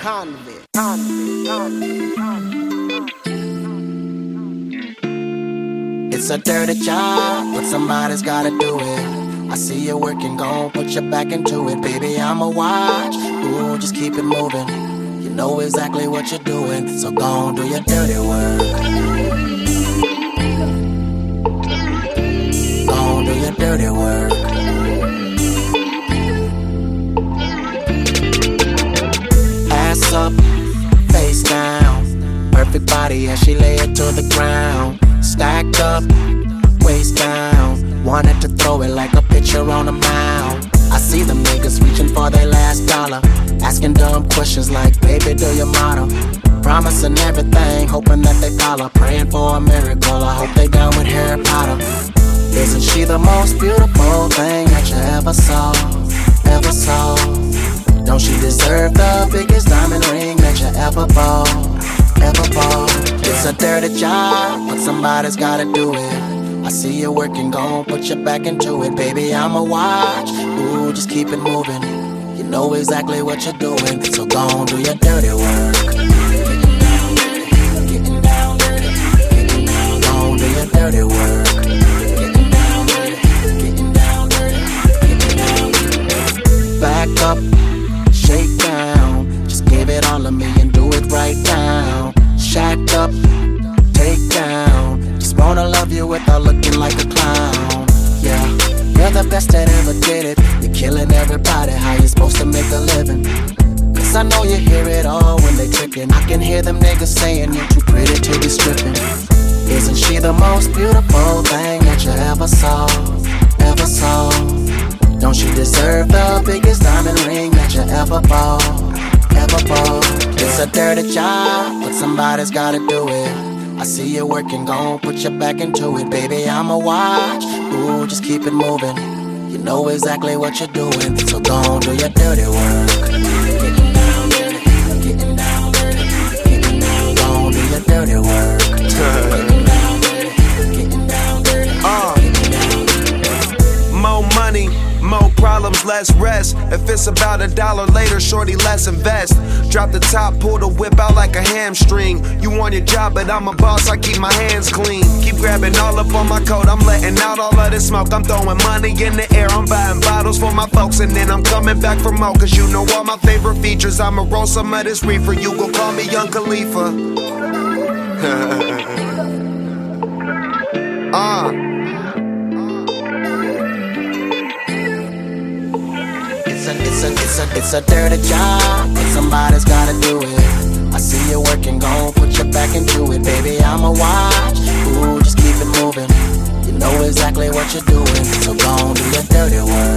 It's a dirty job, but somebody's gotta do it. I see you working, gon' put your back into it. Baby, I'ma watch, ooh, just keep it moving. You know exactly what you're doing, so gon' do your dirty work. Gon' do your dirty work. Ass up, face down, perfect body as she lay it to the ground. Stacked up, waist down, wanted to throw it like a pitcher on a mound. I see them niggas reaching for their last dollar, asking dumb questions like, baby, do you model? Promising everything, hoping that they follow, praying for a miracle, I hope they down with Harry Potter. Isn't she the most beautiful thing that you ever saw, ever saw? Don't she deserve the biggest diamond ring that you ever bought, ever bought? It's a dirty job, but somebody's gotta do it. I see you working, gon' put your back into it. Baby, I'ma watch, ooh, just keep it moving. You know exactly what you're doing, so gon' do your dirty work. Getting down dirty, getting down dirty, getting down, gon' do your dirty work. Getting down dirty, getting down dirty, getting down dirty. Back up, shake down, just give it all of me and do it right now. Shacked up, take down, just wanna love you without looking like a clown. Yeah, you're the best that ever did it. You're killing everybody, how you supposed to make a living? Cause I know you hear it all when they trickin'. I can hear them niggas saying you're too pretty to be stripping. Isn't she the most beautiful thing that you ever saw, ever saw? Don't she deserve the biggest diamond ring that you ever bought, ever bought? It's a dirty job, but somebody's gotta do it. I see you working, gon' put your back into it. Baby, I'ma watch, ooh, just keep it moving. You know exactly what you're doing, so gon' do your dirty work. Getting down dirty, getting down dirty, getting down, gon' do your dirty work. Getting down dirty, getting down dirty, getting down dirty. More money, more problems, less rest. If it's about $1 later, shorty, let's invest. Drop the top, pull the whip out like a hamstring. You want your job, but I'm a boss, I keep my hands clean. Keep grabbing all up on my coat, I'm letting out all of this smoke. I'm throwing money in the air, I'm buying bottles for my folks. And then I'm coming back for more, cause you know all my favorite features. I'ma roll some of this reefer, you gon' call me Young Khalifa. It's a dirty job, but somebody's gotta do it. I see you working, gon' put your back into it. Baby, I'ma watch, ooh, just keep it moving. You know exactly what you're doing, so gon' do your dirty work.